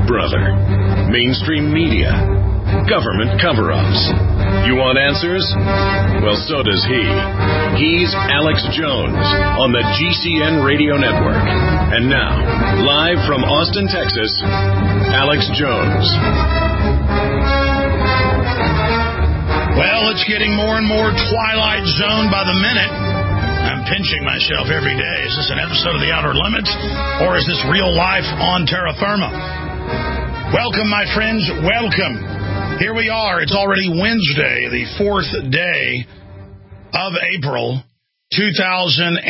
brother. Mainstream media. Government cover-ups. You want answers? Well, so does he. He's Alex Jones on the GCN Radio Network. And now, live from Austin, Texas, Alex Jones. Well, it's getting more and more Twilight Zone by the minute. I'm pinching myself every day. Is this an episode of The Outer Limits, or is this real life on terra firma? Welcome, my friends. Welcome. Here we are. It's already Wednesday, the 4th day of April 2012,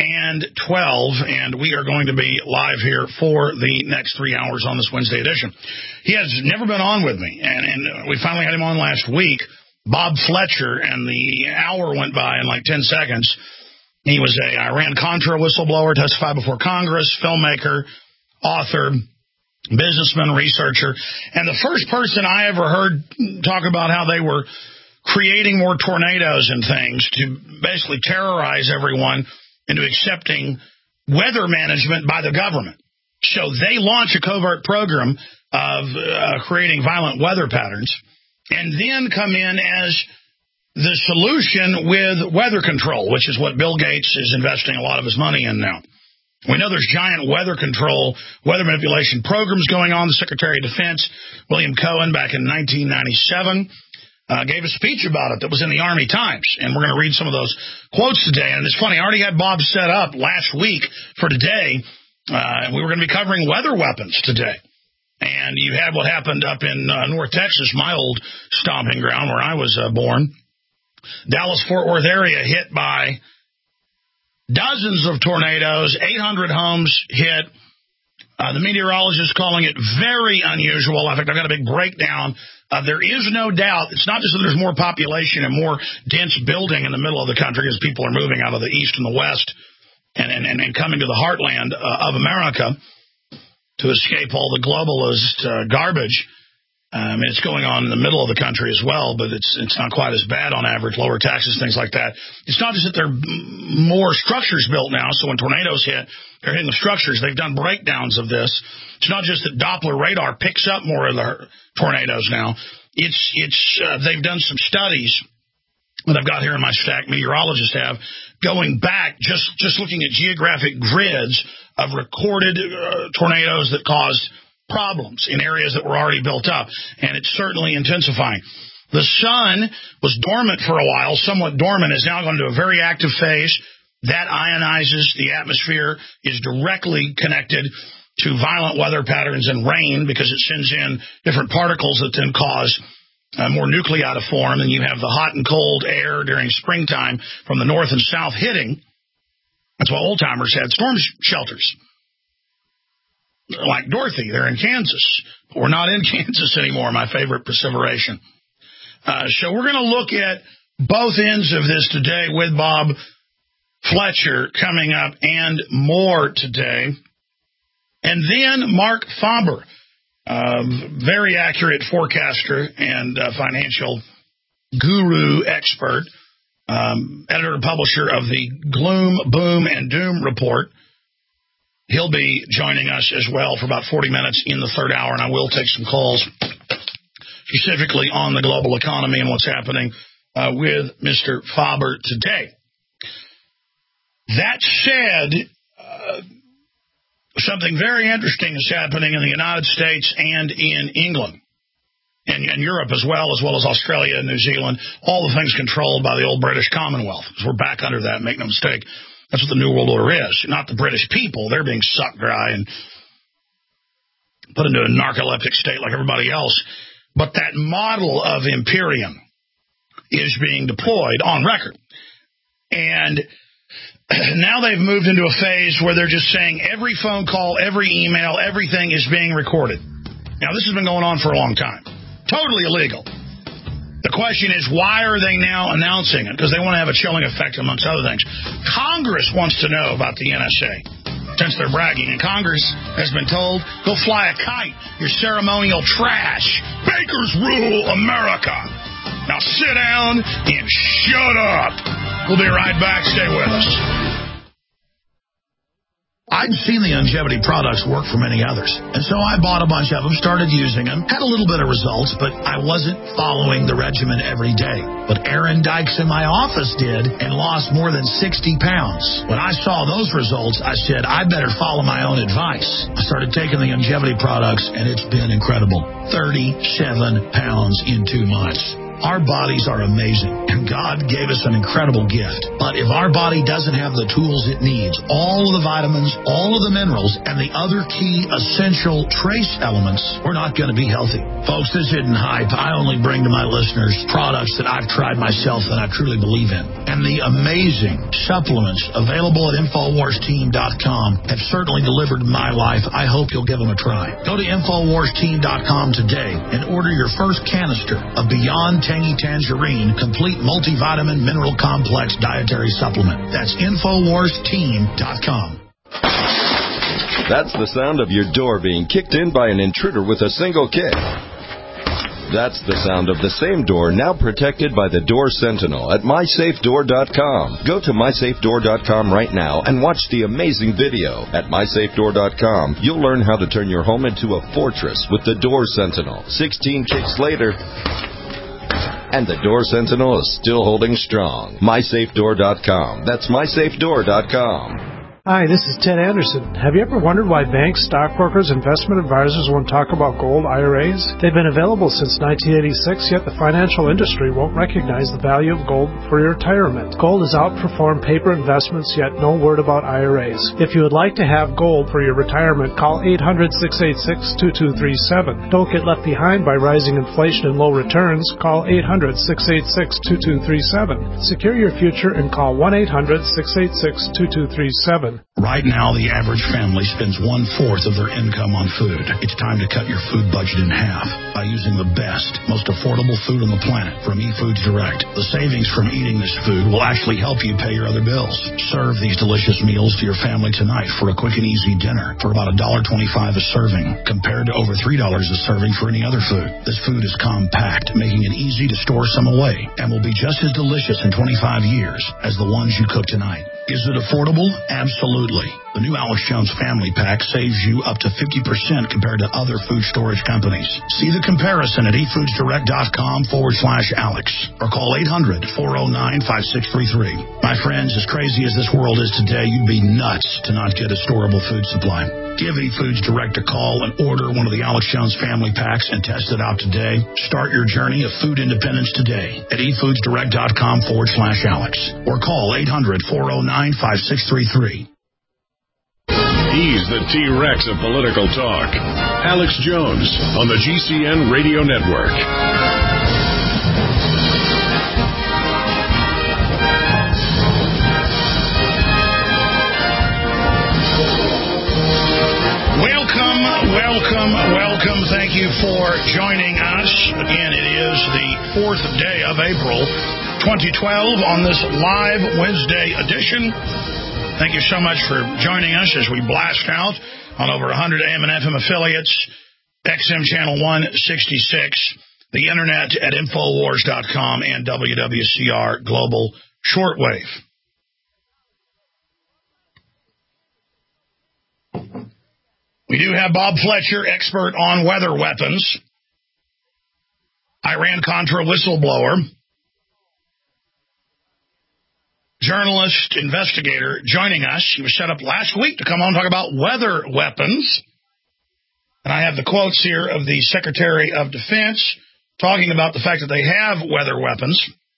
and we are going to be live here for the next 3 hours on this Wednesday edition. He has never been on with me, and we finally had him on last week, Bob Fletcher, and the hour went by in like 10 seconds. He was a Iran-Contra whistleblower, testified before Congress, filmmaker, author, businessman, researcher, and the first person I ever heard talk about how they were creating more tornadoes and things to basically terrorize everyone into accepting weather management by the government. So they launch a covert program of creating violent weather patterns and then come in as the solution with weather control, which is what Bill Gates is investing a lot of his money in now. We know there's giant weather control, weather manipulation programs going on. The Secretary of Defense, William Cohen, back in 1997, gave a speech about it that was in the Army Times, and we're going to read some of those quotes today. And it's funny, I already had Bob set up last week for today. We were going to be covering weather weapons today. And you had what happened up in North Texas, my old stomping ground where I was born. Dallas-Fort Worth area hit by dozens of tornadoes, 800 homes hit. The meteorologists calling it very unusual. I think I've got a big breakdown. There is no doubt. It's not just that there's more population and more dense building in the middle of the country as people are moving out of the east and the west and coming to the heartland of America to escape all the globalist garbage. It's going on in the middle of the country as well, but it's not quite as bad on average, lower taxes, things like that. It's not just that there are more structures built now, so when tornadoes hit, they're hitting the structures. They've done breakdowns of this. It's not just that Doppler radar picks up more of the tornadoes now. They've done some studies that I've got here in my stack, meteorologists have, going back, just looking at geographic grids of recorded tornadoes that caused problems in areas that were already built up, and it's certainly intensifying. The sun was dormant for a while, somewhat dormant, is now going to a very active phase. That ionizes the atmosphere, is directly connected to violent weather patterns and rain because it sends in different particles that then cause more nuclei to form, and you have the hot and cold air during springtime from the north and south hitting. That's why old-timers had storm shelters. Like Dorothy, they're in Kansas. We're not in Kansas anymore, my favorite perseveration. So we're going to look at both ends of this today with Bob Fletcher coming up and more today. And then Mark Faber, very accurate forecaster and financial guru expert, editor and publisher of the Gloom, Boom, and Doom Report. He'll be joining us as well for about 40 minutes in the third hour, and I will take some calls specifically on the global economy and what's happening with Mr. Faber today. That said, something very interesting is happening in the United States and in England and Europe as well as Australia and New Zealand, all the things controlled by the old British Commonwealth, because we're back under that, make no mistake. That's what the New World Order is. Not the British people. They're being sucked dry and put into a narcoleptic state like everybody else. But that model of imperium is being deployed on record. And now they've moved into a phase where they're just saying every phone call, every email, everything is being recorded. Now, this has been going on for a long time. Totally illegal. The question is, why are they now announcing it? Because they want to have a chilling effect, amongst other things. Congress wants to know about the NSA, since they're bragging. And Congress has been told, go fly a kite. Your ceremonial trash. Bakers rule America. Now sit down and shut up. We'll be right back. Stay with us. I'd seen the longevity products work for many others. And so I bought a bunch of them, started using them, had a little bit of results, but I wasn't following the regimen every day. But Aaron Dykes in my office did and lost more than 60 pounds. When I saw those results, I said, I better follow my own advice. I started taking the longevity products, and it's been incredible. 37 pounds in 2 months. Our bodies are amazing, and God gave us an incredible gift. But if our body doesn't have the tools it needs, all of the vitamins, all of the minerals, and the other key essential trace elements, we're not going to be healthy. Folks, this isn't hype. I only bring to my listeners products that I've tried myself and I truly believe in. And the amazing supplements available at InfoWarsTeam.com have certainly delivered my life. I hope you'll give them a try. Go to InfoWarsTeam.com today and order your first canister of Beyond Tangy Tangerine Complete Multivitamin Mineral Complex Dietary Supplement. That's InfoWarsTeam.com. That's the sound of your door being kicked in by an intruder with a single kick. That's the sound of the same door now protected by the Door Sentinel at MySafeDoor.com. Go to MySafeDoor.com right now and watch the amazing video. At MySafeDoor.com, you'll learn how to turn your home into a fortress with the Door Sentinel. 16 kicks later, and the Door Sentinel is still holding strong. MySafeDoor.com. That's MySafeDoor.com. Hi, this is Ted Anderson. Have you ever wondered why banks, stockbrokers, investment advisors won't talk about gold IRAs? They've been available since 1986, yet the financial industry won't recognize the value of gold for your retirement. Gold has outperformed paper investments, yet no word about IRAs. If you would like to have gold for your retirement, call 800-686-2237. Don't get left behind by rising inflation and low returns. Call 800-686-2237. Secure your future and call 1-800-686-2237. Right now, the average family spends 1/4 of their income on food. It's time to cut your food budget in half by using the best, most affordable food on the planet from eFoods Direct. The savings from eating this food will actually help you pay your other bills. Serve these delicious meals to your family tonight for a quick and easy dinner for about $1.25 a serving, compared to over $3 a serving for any other food. This food is compact, making it easy to store some away, and will be just as delicious in 25 years as the ones you cook tonight. Is it affordable? Absolutely. The new Alex Jones Family Pack saves you up to 50% compared to other food storage companies. See the comparison at eFoodsDirect.com/Alex or call 800-409-5633. My friends, as crazy as this world is today, you'd be nuts to not get a storable food supply. Give eFoods Direct a call and order one of the Alex Jones Family Packs and test it out today. Start your journey of food independence today at eFoodsDirect.com/Alex or call 800-409-5633. He's the T-Rex of political talk. Alex Jones on the GCN Radio Network. Welcome. Thank you for joining us. Again, it is the 4th day of April, 2012 on this live Wednesday edition. Thank you so much for joining us as we blast out on over 100 AM and FM affiliates, XM Channel 166, the internet at Infowars.com, and WWCR Global Shortwave. We do have Bob Fletcher, expert on weather weapons, Iran-Contra whistleblower, journalist, investigator, joining us. He was set up last week to come on and talk about weather weapons. And I have the quotes here of the Secretary of Defense talking about the fact that they have weather weapons.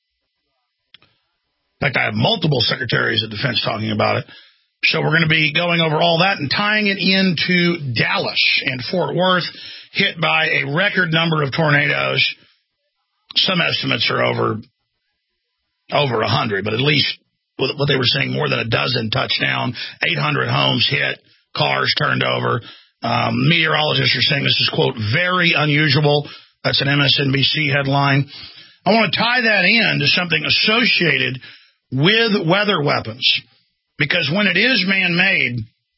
In fact, I have multiple Secretaries of Defense talking about it. So we're going to be going over all that and tying it into Dallas and Fort Worth, hit by a record number of tornadoes. Some estimates are over 100, but at least what they were saying, more than a dozen touchdown, 800 homes hit, cars turned over. Meteorologists are saying this is, quote, very unusual. That's an MSNBC headline. I want to tie that in to something associated with weather weapons. Because when it is man-made,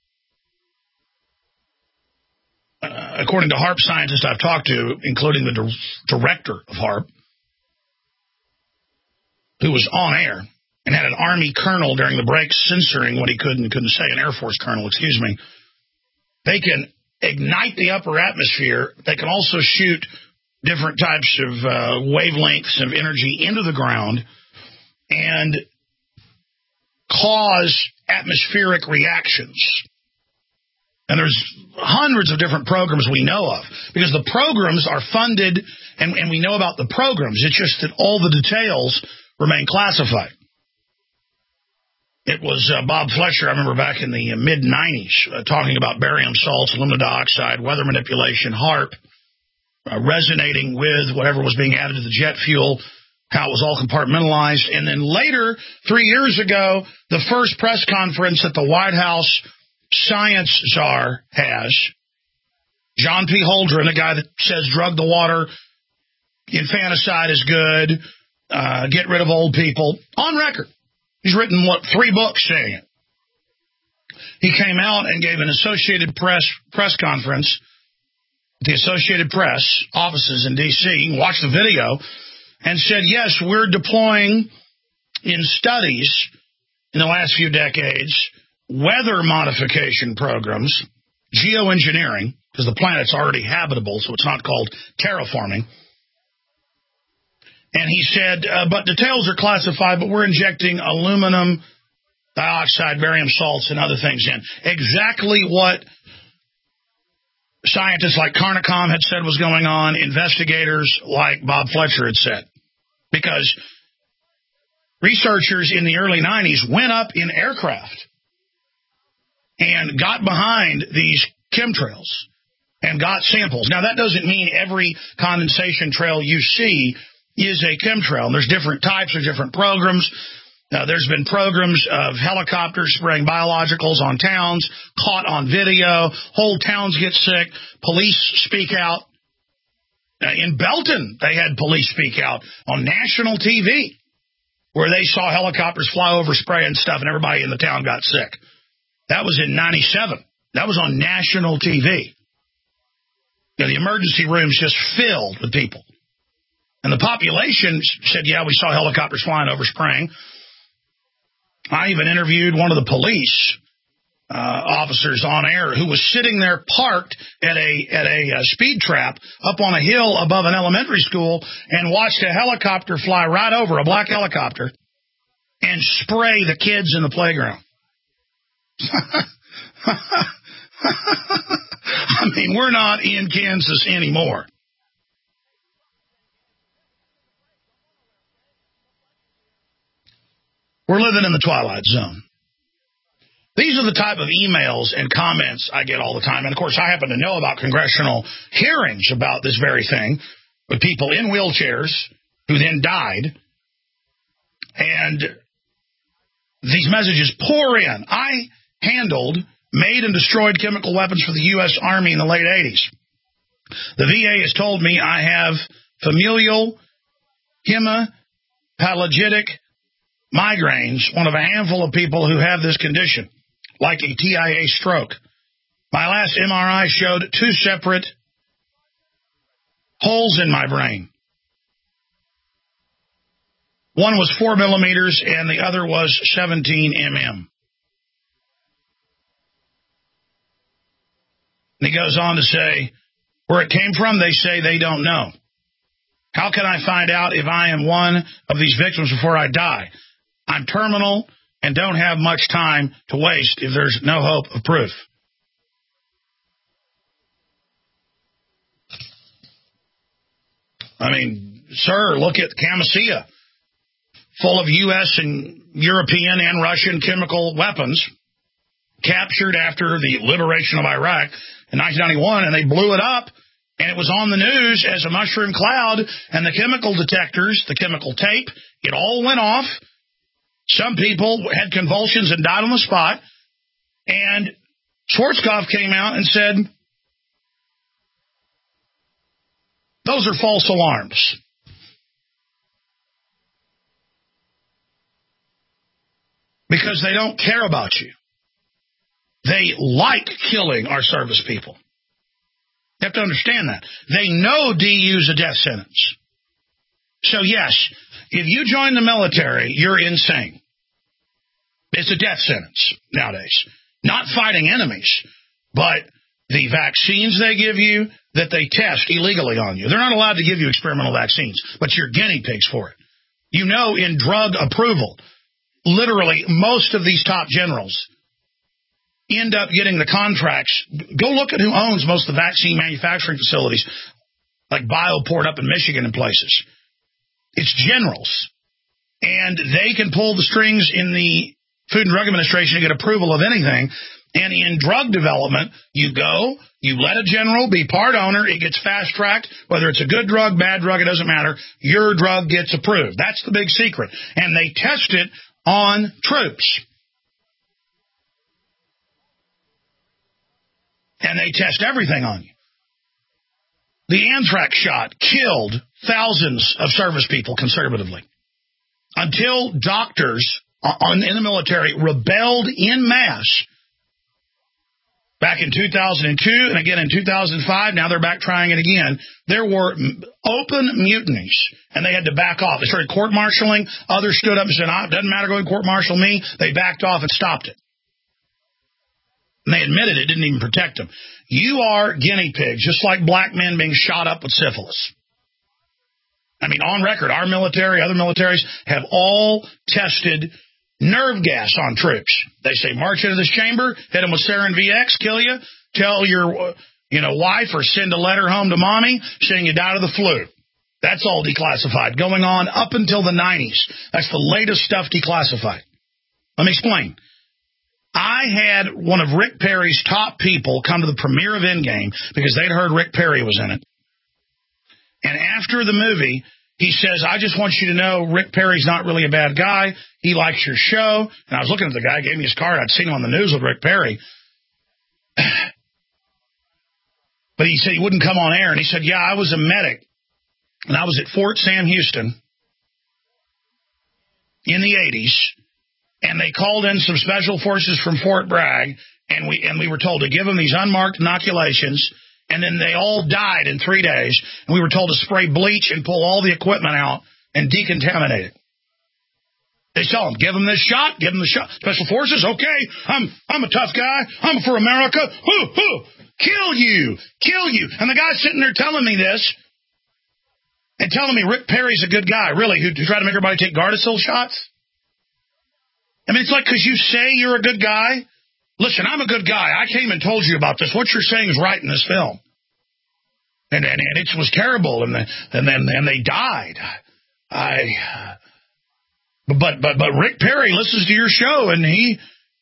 according to HAARP scientists I've talked to, including the director of HAARP, who was on air, and had an Army colonel during the break censoring what he couldn't say, an Air Force colonel, excuse me. They can ignite the upper atmosphere. They can also shoot different types of wavelengths of energy into the ground and cause atmospheric reactions. And there's hundreds of different programs we know of, because the programs are funded, and we know about the programs. It's just that all the details remain classified. It was Bob Fletcher, I remember back in the mid-'90s, talking about barium salts, aluminum dioxide, weather manipulation, HAARP, resonating with whatever was being added to the jet fuel, how it was all compartmentalized. And then later, 3 years ago, the first press conference that the White House science czar has, John P. Holdren, the guy that says drug the water, infanticide is good, get rid of old people, on record. He's written, 3 books saying it. He came out and gave an Associated Press conference, the Associated Press offices in D.C., watched the video, and said, yes, we're deploying in studies in the last few decades weather modification programs, geoengineering, because the planet's already habitable, so it's not called terraforming. And he said, but details are classified, but we're injecting aluminum dioxide, barium salts, and other things in. Exactly what scientists like Carnicom had said was going on, investigators like Bob Fletcher had said. Because researchers in the early 90s went up in aircraft and got behind these chemtrails and got samples. Now, that doesn't mean every condensation trail you see is a chemtrail. There's different types, there's different programs. There's been programs of helicopters spraying biologicals on towns, caught on video. Whole towns get sick. Police speak out. In Belton, they had police speak out on national TV where they saw helicopters fly over spraying stuff and everybody in the town got sick. That was in 97. That was on national TV. The emergency room's just filled with people. And the population said, yeah, we saw helicopters flying over spraying. I even interviewed one of the police officers on air who was sitting there parked at a speed trap up on a hill above an elementary school and watched a helicopter fly right over, a black helicopter, and spray the kids in the playground. I mean, we're not in Kansas anymore. We're living in the twilight zone. These are the type of emails and comments I get all the time. And, of course, I happen to know about congressional hearings about this very thing with people in wheelchairs who then died. And these messages pour in. I handled, made, and destroyed chemical weapons for the U.S. Army in the late 80s. The VA has told me I have familial hemiplegic migraines, one of a handful of people who have this condition, like a TIA stroke. My last MRI showed 2 separate holes in my brain. One was 4 millimeters and the other was 17 mm. And he goes on to say, where it came from, they say they don't know. How can I find out if I am one of these victims before I die? I'm terminal and don't have much time to waste if there's no hope of proof. I mean, sir, look at Camisea, full of U.S. and European and Russian chemical weapons, captured after the liberation of Iraq in 1991, and they blew it up, and it was on the news as a mushroom cloud, and the chemical detectors, the chemical tape, it all went off. Some people had convulsions and died on the spot. And Schwarzkopf came out and said, those are false alarms. Because they don't care about you. They like killing our service people. You have to understand that. They know DU's a death sentence. So, yes, if you join the military, you're insane. It's a death sentence nowadays. Not fighting enemies, but the vaccines they give you that they test illegally on you. They're not allowed to give you experimental vaccines, but you're guinea pigs for it. You know, in drug approval, literally most of these top generals end up getting the contracts. Go look at who owns most of the vaccine manufacturing facilities, like BioPort up in Michigan and places. It's generals. And they can pull the strings in the Food and Drug Administration to get approval of anything. And in drug development, you go, you let a general be part owner, it gets fast-tracked, whether it's a good drug, bad drug, it doesn't matter, your drug gets approved. That's the big secret. And they test it on troops. And they test everything on you. The anthrax shot killed thousands of service people conservatively until doctors in the military rebelled en masse back in 2002 and again in 2005. Now they're back trying it again. There were open mutinies, and they had to back off. They started court-martialing. Others stood up and said, it doesn't matter, go and court-martial me. They backed off and stopped it. And they admitted it didn't even protect them. You are guinea pigs, just like black men being shot up with syphilis. I mean, on record, our military, other militaries have all tested nerve gas on troops. They say, march into this chamber, hit them with sarin VX, kill you, tell your wife or send a letter home to mommy saying you died of the flu. That's all declassified, going on up until the 90s. That's the latest stuff declassified. Let me explain. I had one of Rick Perry's top people come to the premiere of Endgame because they'd heard Rick Perry was in it. And after the movie, he says, I just want you to know Rick Perry's not really a bad guy. He likes your show. And I was looking at the guy, gave me his card. I'd seen him on the news with Rick Perry. But he said he wouldn't come on air. And he said, yeah, I was a medic. And I was at Fort Sam Houston in the 80s. And they called in some special forces from Fort Bragg. And we were told to give them these unmarked inoculations. And then they all died in 3 days. And we were told to spray bleach and pull all the equipment out and decontaminate it. They tell them, give them this shot, give them the shot. Special forces, okay, I'm a tough guy. I'm for America. Kill you. And the guy's sitting there telling me this and telling me Rick Perry's a good guy, really, who tried to make everybody take Gardasil shots. I mean, it's like because you say you're a good guy. Listen, I'm a good guy. I came and told you about this. What you're saying is right in this film. And it was terrible, and then they died. But Rick Perry listens to your show, and he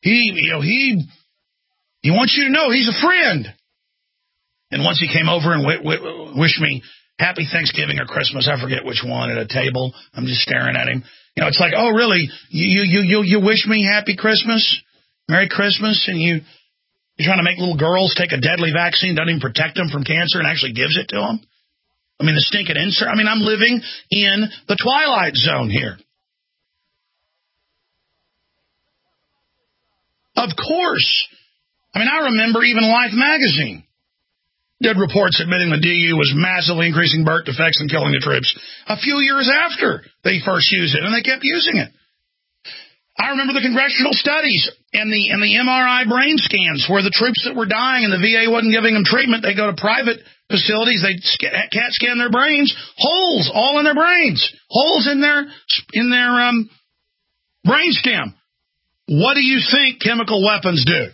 wants you to know he's a friend. And once he came over and wished me happy Thanksgiving or Christmas, I forget which one, at a table. I'm just staring at him. It's like, oh really? You wish me happy Christmas? Merry Christmas, and you're trying to make little girls take a deadly vaccine, doesn't even protect them from cancer, and actually gives it to them? I mean, the stinking insert. I mean, I'm living in the Twilight Zone here. Of course. I mean, I remember even Life magazine did reports admitting the DU was massively increasing birth defects and killing the troops a few years after they first used it, and they kept using it. I remember the congressional studies and the MRI brain scans where the troops that were dying and the VA wasn't giving them treatment. They go to private facilities. They CAT scan their brains, holes all in their brains, holes in their brain stem. What do you think chemical weapons do?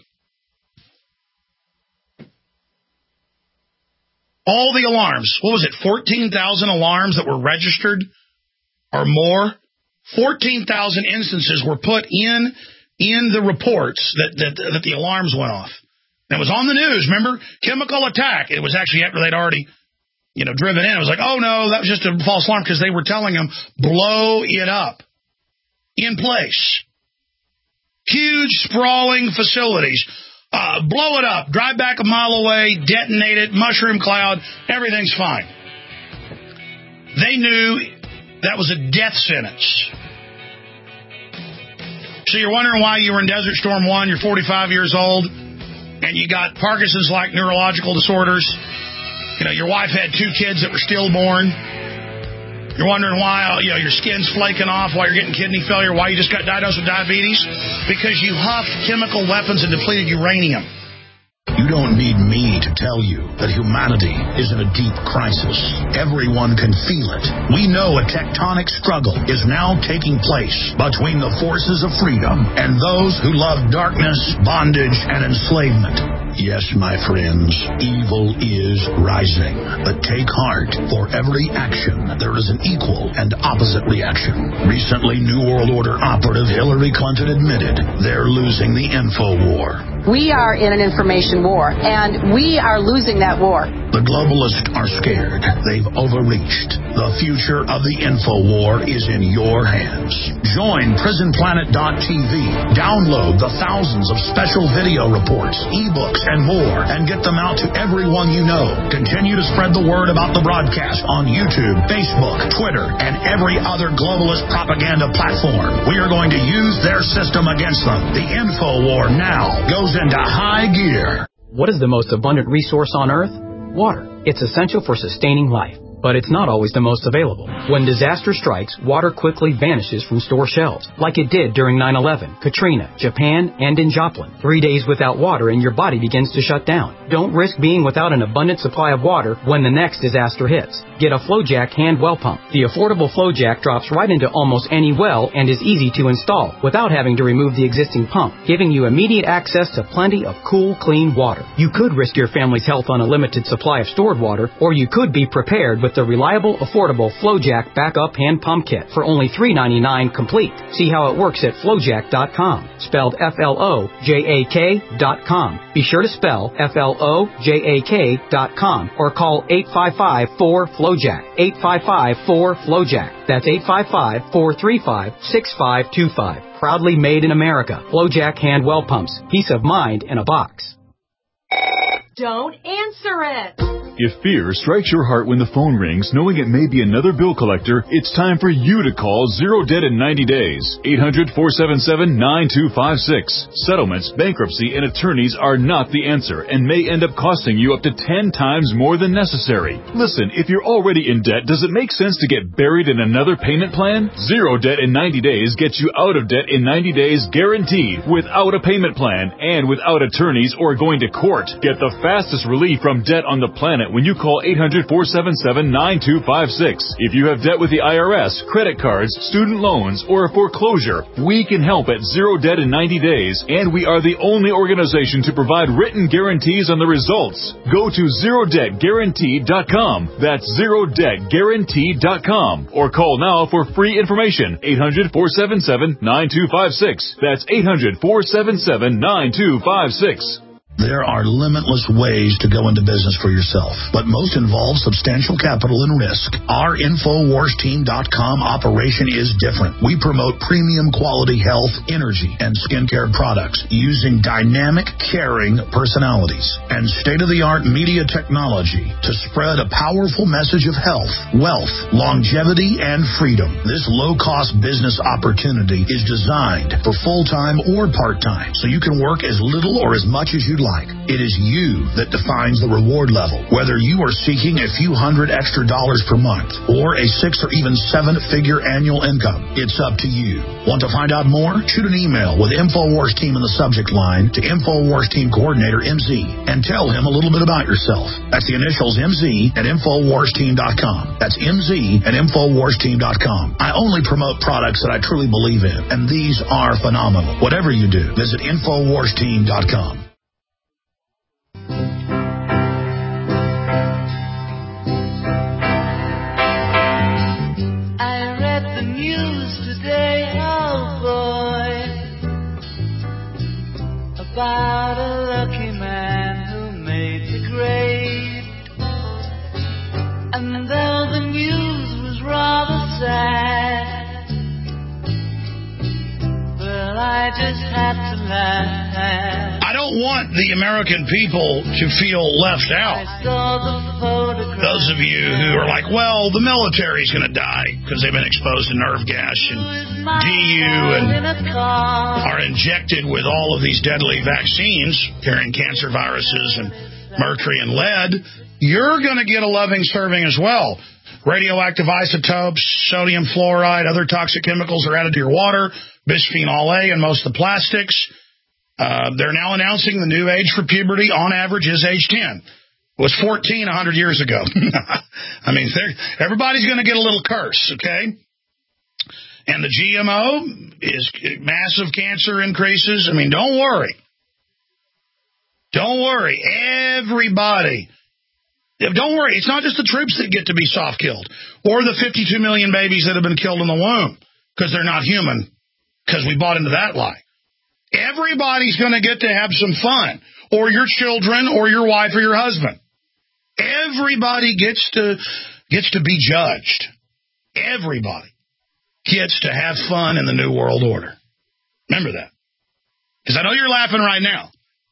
All the alarms. What was it? 14,000 alarms that were registered or more. 14,000 instances were put in the reports that the alarms went off. And it was on the news, remember? Chemical attack. It was actually after they'd already, driven in. It was like, oh, no, that was just a false alarm because they were telling them, blow it up in place. Huge, sprawling facilities. Blow it up. Drive back a mile away, detonate it, mushroom cloud, everything's fine. They knew that was a death sentence. So you're wondering why you were in Desert Storm 1, you're 45 years old, and you got Parkinson's-like neurological disorders. Your wife had 2 kids that were stillborn. You're wondering why your skin's flaking off, why you're getting kidney failure, why you just got diagnosed with diabetes? Because you huffed chemical weapons and depleted uranium. You don't need me to tell you that humanity is in a deep crisis. Everyone can feel it. We know a tectonic struggle is now taking place between the forces of freedom and those who love darkness, bondage, and enslavement. Yes, my friends, evil is rising. But take heart. For every action, there is an equal and opposite reaction. Recently, New World Order operative Hillary Clinton admitted they're losing the info war. We are in an information war, and we are losing that war. The globalists are scared. They've overreached. The future of the info war is in your hands. Join PrisonPlanet.tv. Download the thousands of special video reports, ebooks, and more, and get them out to everyone you know. Continue to spread the word about the broadcast on YouTube, Facebook, Twitter, and every other globalist propaganda platform. We are going to use their system against them. The info war now goes into high gear. What is the most abundant resource on Earth? Water. It's essential for sustaining life, but it's not always the most available. When disaster strikes, water quickly vanishes from store shelves, like it did during 9/11, Katrina, Japan, and in Joplin. 3 days without water and your body begins to shut down. Don't risk being without an abundant supply of water when the next disaster hits. Get a FlowJack hand well pump. The affordable FlowJack drops right into almost any well and is easy to install without having to remove the existing pump, giving you immediate access to plenty of cool, clean water. You could risk your family's health on a limited supply of stored water, or you could be prepared with the reliable, affordable FlowJack backup hand pump kit for only $3.99 complete. See how it works at FlowJack.com, spelled FLOJAK.com. Be sure to spell FLOJAK.com or call 855-4FLOJACK, 855-4FLOJACK. That's 855-435-6525. Proudly made in America. FlowJack hand well pumps. Peace of mind in a box. Don't answer it. If fear strikes your heart when the phone rings, knowing it may be another bill collector, it's time for you to call Zero Debt in 90 days. 800-477-9256. Settlements, bankruptcy, and attorneys are not the answer and may end up costing you up to 10 times more than necessary. Listen, if you're already in debt, does it make sense to get buried in another payment plan? Zero Debt in 90 days gets you out of debt in 90 days guaranteed, without a payment plan and without attorneys or going to court. Get the fastest relief from debt on the planet when you call 800-477-9256. If you have debt with the IRS, credit cards, student loans, or a foreclosure, we can help at Zero Debt in 90 days, and we are the only organization to provide written guarantees on the results. Go to ZeroDebtGuaranteed.com. That's ZeroDebtGuaranteed.com. Or call now for free information. 800-477-9256. That's 800-477-9256. There are limitless ways to go into business for yourself, but most involve substantial capital and risk. Our InfoWarsTeam.com operation is different. We promote premium quality health, energy, and skincare products using dynamic, caring personalities and state-of-the-art media technology to spread a powerful message of health, wealth, longevity, and freedom. This low-cost business opportunity is designed for full-time or part-time, so you can work as little or as much as you'd like. It is you that defines the reward level. Whether you are seeking a few $100 extra per month or a 6 or even 7-figure annual income, it's up to you. Want to find out more? Shoot an email with InfoWars Team in the subject line to InfoWars Team Coordinator MZ and tell him a little bit about yourself. That's the initials MZ at InfoWarsTeam.com. That's MZ at InfoWarsTeam.com. I only promote products that I truly believe in, and these are phenomenal. Whatever you do, visit InfoWarsTeam.com. I read the news today, oh boy, about a lucky man who made the grade. And though the news was rather sad, well, I just had to laugh. I don't want the American people to feel left out. Those of you who are like, well, the military's going to die because they've been exposed to nerve gas and DU and are injected with all of these deadly vaccines carrying cancer viruses and mercury and lead. You're going to get a loving serving as well. Radioactive isotopes, sodium fluoride, other toxic chemicals are added to your water, bisphenol A in most of the plastics. They're now announcing the new age for puberty on average is age 10. It was 14 100 years ago. I mean, everybody's going to get a little curse, okay? And the GMO is massive cancer increases. I mean, don't worry. Don't worry. Everybody. Don't worry. It's not just the troops that get to be soft-killed or the 52 million babies that have been killed in the womb because they're not human because we bought into that lie. Everybody's going to get to have some fun, or your children or your wife or your husband. Everybody gets to be judged. Everybody gets to have fun in the New World Order. Remember that. Because I know you're laughing right now.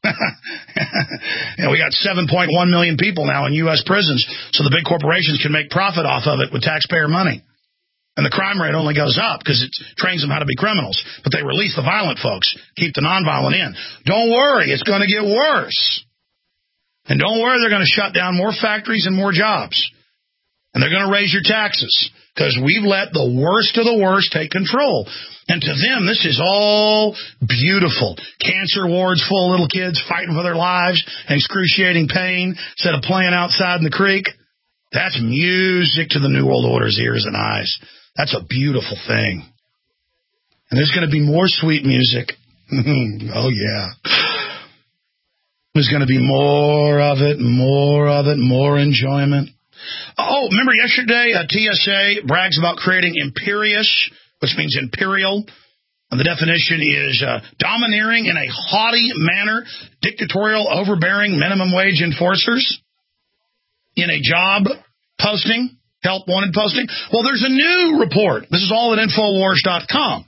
We got 7.1 million people now in U.S. prisons, so the big corporations can make profit off of it with taxpayer money. And the crime rate only goes up because it trains them how to be criminals. But they release the violent folks, keep the nonviolent in. Don't worry, it's going to get worse. And don't worry, they're going to shut down more factories and more jobs. And they're going to raise your taxes because we've let the worst of the worst take control. And to them, this is all beautiful. Cancer wards full of little kids fighting for their lives and excruciating pain instead of playing outside in the creek. That's music to the New World Order's ears and eyes. That's a beautiful thing. And there's going to be more sweet music. Oh, yeah. There's going to be more of it, more enjoyment. Oh, remember yesterday, TSA brags about creating Imperious, which means imperial. And the definition is domineering in a haughty manner, dictatorial, overbearing minimum wage enforcers in a job posting, help wanted posting. Well, there's a new report. This is all at Infowars.com.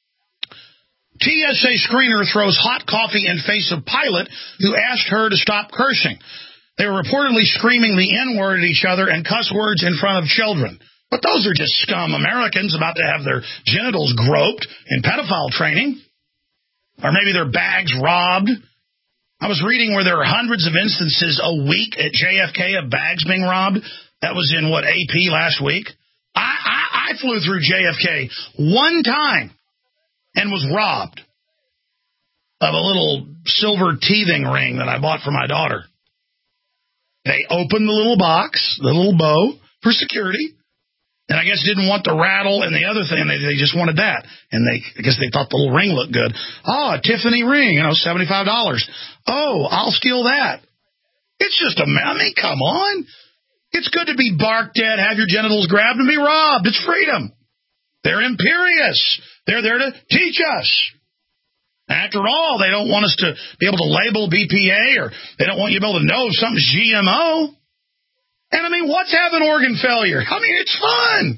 TSA screener throws hot coffee in face of pilot who asked her to stop cursing. They were reportedly screaming the N-word at each other and cuss words in front of children. But those are just scum Americans about to have their genitals groped in pedophile training. Or maybe their bags robbed. I was reading where there are hundreds of instances a week at JFK of bags being robbed. That was in, AP last week? I flew through JFK one time and was robbed of a little silver teething ring that I bought for my daughter. They opened the little box, the little bow, for security. And I guess didn't want the rattle and the other thing. They just wanted that. And I guess they thought the little ring looked good. Oh, a Tiffany ring, $75. Oh, I'll steal that. It's just come on. It's good to be barked at, have your genitals grabbed, and be robbed. It's freedom. They're imperious. They're there to teach us. After all, they don't want us to be able to label BPA, or they don't want you to be able to know if something's GMO. And what's having organ failure? It's fun.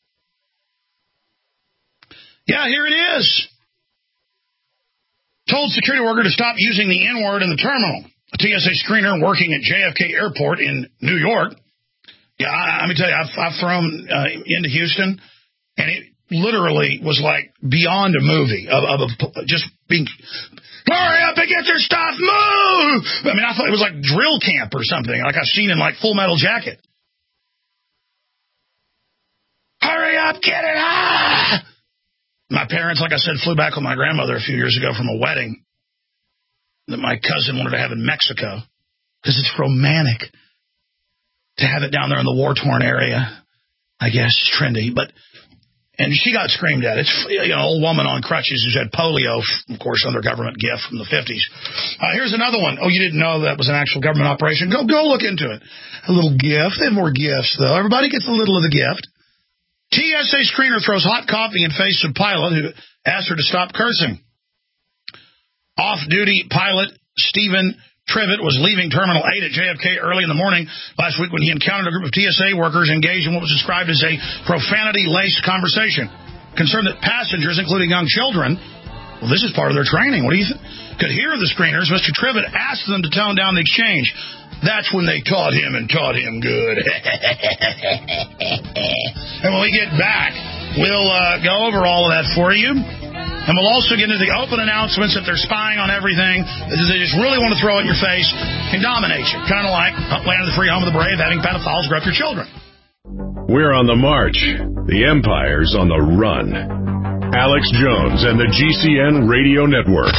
Yeah, here it is. Told security worker to stop using the N-word in the terminal. A TSA screener working at JFK Airport in New York. Yeah, let me tell you, I've thrown into Houston, and it literally was like beyond a movie of just being, hurry up and get your stuff, move! I thought it was like drill camp or something, like I've seen in Full Metal Jacket. Hurry up, get it! Ah! My parents, like I said, flew back with my grandmother a few years ago from a wedding that my cousin wanted to have in Mexico because it's romantic to have it down there in the war-torn area. I guess it's trendy, and she got screamed at. It's an old woman on crutches who's had polio, of course, under government gift from the 50s. Here's another one. Oh, you didn't know that was an actual government operation? Go look into it. A little gift. They have more gifts, though. Everybody gets a little of the gift. TSA screener throws hot coffee in face of pilot who asked her to stop cursing. Off-duty pilot Stephen Trivet was leaving Terminal 8 at JFK early in the morning last week when he encountered a group of TSA workers engaged in what was described as a profanity-laced conversation. Concerned that passengers, including young children, well, this is part of their training, could hear the screeners, Mr. Trivet asked them to tone down the exchange. That's when they taught him good. And when we get back, we'll go over all of that for you. And we'll also get into the open announcements that they're spying on everything. They just really want to throw it in your face and dominate you. Kind of like Land of the Free, Home of the Brave, having pedophiles grow up your children. We're on the march. The empire's on the run. Alex Jones and the GCN Radio Network.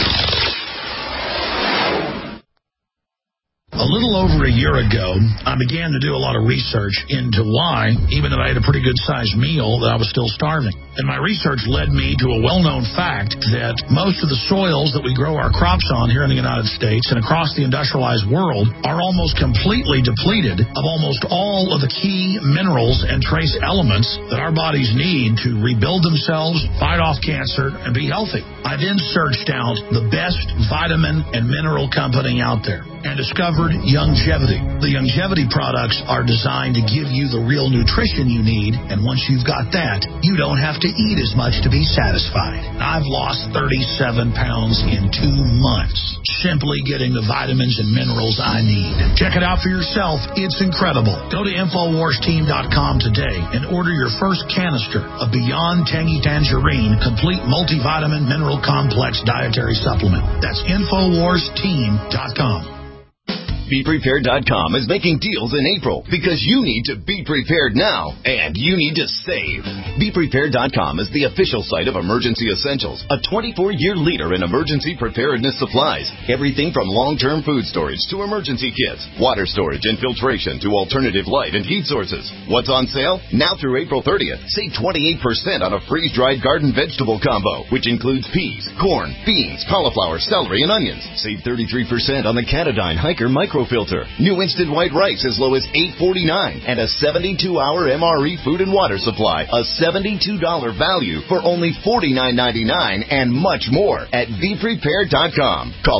A little over a year ago, I began to do a lot of research into why, even though I had a pretty good-sized meal, that I was still starving. And my research led me to a well-known fact that most of the soils that we grow our crops on here in the United States and across the industrialized world are almost completely depleted of almost all of the key minerals and trace elements that our bodies need to rebuild themselves, fight off cancer, and be healthy. I then searched out the best vitamin and mineral company out there and discovered Youngevity. The Youngevity products are designed to give you the real nutrition you need, and once you've got that, you don't have to eat as much to be satisfied. I've lost 37 pounds in 2 months, simply getting the vitamins and minerals I need. Check it out for yourself. It's incredible. Go to InfoWarsTeam.com today and order your first canister of Beyond Tangy Tangerine Complete Multivitamin Mineral Complex Dietary Supplement. That's InfoWarsTeam.com. BePrepared.com is making deals in April because you need to be prepared now and you need to save. BePrepared.com is the official site of Emergency Essentials, a 24-year leader in emergency preparedness supplies. Everything from long-term food storage to emergency kits, water storage and filtration to alternative light and heat sources. What's on sale? Now through April 30th, save 28% on a freeze-dried garden vegetable combo, which includes peas, corn, beans, cauliflower, celery, and onions. Save 33% on the Catadyne Hiker Microfilter. New instant white rice as low as $8.49 and a 72-hour MRE food and water supply, a $72 value for only $49.99 and much more at BePrepared.com. Call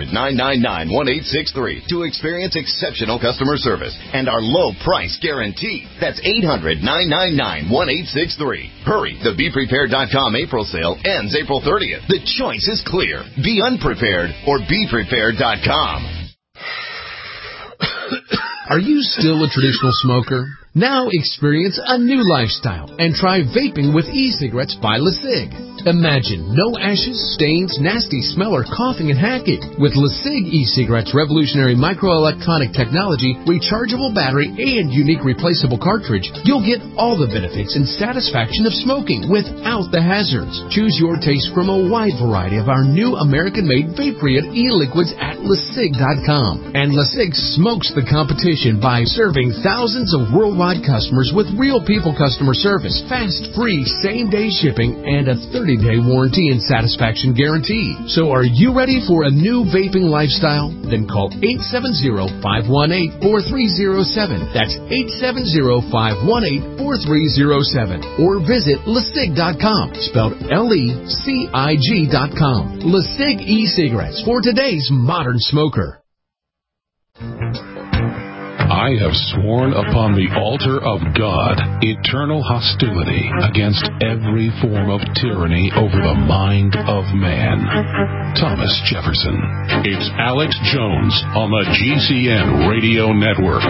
800-999-1863 to experience exceptional customer service and our low price guarantee. That's 800-999-1863. Hurry, the BePrepared.com April sale ends April 30th. The choice is clear. Be unprepared or BePrepared.com. Are you still a traditional smoker? Now experience a new lifestyle and try vaping with e-cigarettes by LeSig. Imagine no ashes, stains, nasty smell, or coughing and hacking. With LeSig e-cigarettes' revolutionary microelectronic technology, rechargeable battery, and unique replaceable cartridge, you'll get all the benefits and satisfaction of smoking without the hazards. Choose your taste from a wide variety of our new American-made vape-free e-liquids at LeSig.com. And LeSig smokes the competition by serving thousands of worldwide customers with real people customer service, fast, free, same-day shipping, and a 30-day warranty and satisfaction guarantee. So are you ready for a new vaping lifestyle? Then call 870-518-4307. That's 870-518-4307. Or visit LeSig.com, spelled LECIG.com. LeSig e-cigarettes for today's modern smoker. I have sworn upon the altar of God eternal hostility against every form of tyranny over the mind of man. Thomas Jefferson. It's Alex Jones on the GCN Radio Network.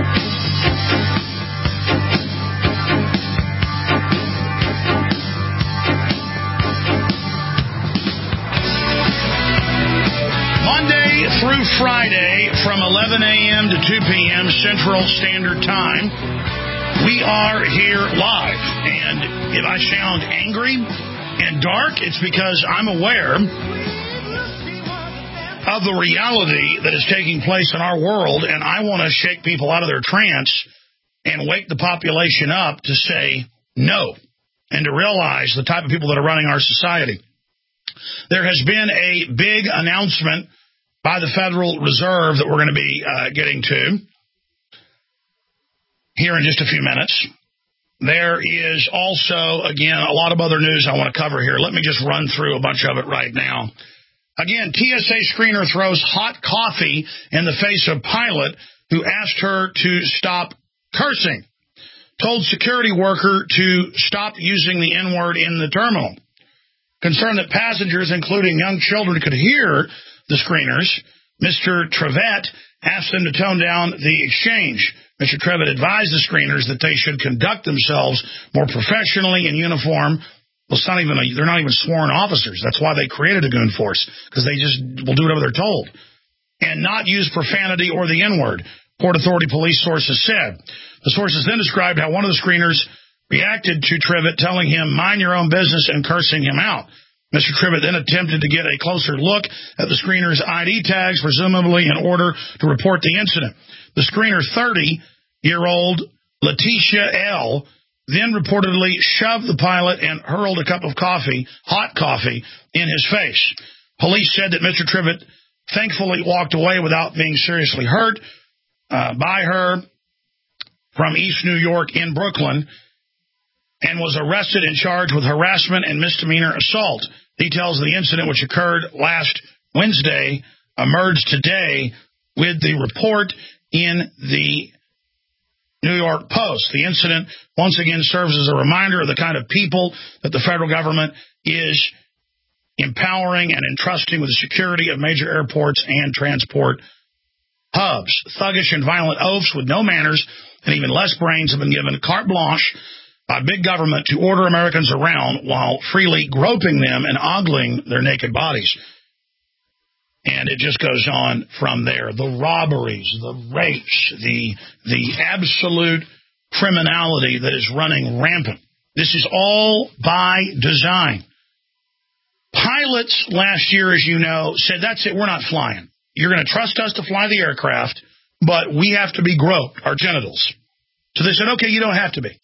Through Friday from 11 a.m. to 2 p.m. Central Standard Time, we are here live. And if I sound angry and dark, it's because I'm aware of the reality that is taking place in our world, and I want to shake people out of their trance and wake the population up to say no and to realize the type of people that are running our society. There has been a big announcement by the Federal Reserve that we're going to be getting to here in just a few minutes. There is also, again, a lot of other news I want to cover here. Let me just run through a bunch of it right now. Again, TSA screener throws hot coffee in the face of pilot who asked her to stop cursing. Told security worker to stop using the N-word in the terminal. Concerned that passengers, including young children, could hear the screeners, Mr. Trevette asked them to tone down the exchange. Mr. Trevette advised the screeners that they should conduct themselves more professionally in uniform. Well, they're not even sworn officers. That's why they created a goon force, because they just will do whatever they're told. And not use profanity or the N-word. Port Authority police sources said. The sources then described how one of the screeners reacted to Trivett, telling him, "Mind your own business," and cursing him out. Mr. Trivett then attempted to get a closer look at the screener's ID tags, presumably in order to report the incident. The screener, 30-year-old Letitia L., then reportedly shoved the pilot and hurled a cup of coffee, hot coffee, in his face. Police said that Mr. Trivett thankfully walked away without being seriously hurt by her from East New York in Brooklyn, and was arrested and charged with harassment and misdemeanor assault. Details of the incident, which occurred last Wednesday, emerged today with the report in the New York Post. The incident once again serves as a reminder of the kind of people that the federal government is empowering and entrusting with the security of major airports and transport hubs. Thuggish and violent oafs with no manners and even less brains have been given carte blanche by big government to order Americans around while freely groping them and ogling their naked bodies. And it just goes on from there. The robberies, the rapes, the absolute criminality that is running rampant. This is all by design. Pilots last year, as you know, said, that's it, we're not flying. You're going to trust us to fly the aircraft, but we have to be groped, our genitals. So they said, okay, you don't have to be.